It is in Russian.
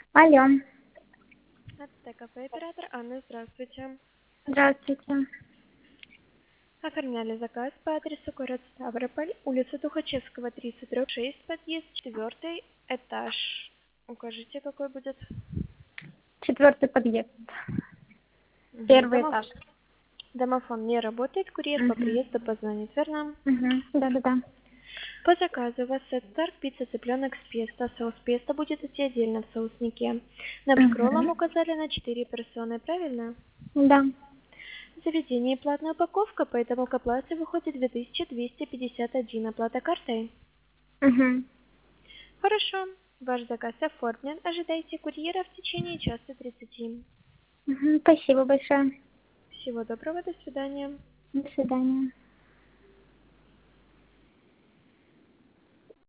Алло, Это кафе оператор Анна, здравствуйте. здравствуйте. Оформляли заказ по адресу город Ставрополь, улица Тухачевского, 36, подъезд 4, этаж. Укажите, какой будет. 4-й подъезд, Мгм. 1-й этаж. Домофон не работает, курьер по Угу. приезду позвонит, верно? Угу. Да-да-да. По заказу у вас сет-старт, пицца, цыпленок с песто. Соус песто будет идти отдельно в соуснике. Набор кроллом Угу. указали на 4 персоны, правильно? Да. В заведении платная упаковка, поэтому к оплате выходит 2251. Оплата картой. Угу. Хорошо. Ваш заказ оформлен. Ожидайте курьера в течение часа 30. Угу. Спасибо большое. Всего доброго, до свидания. До свидания.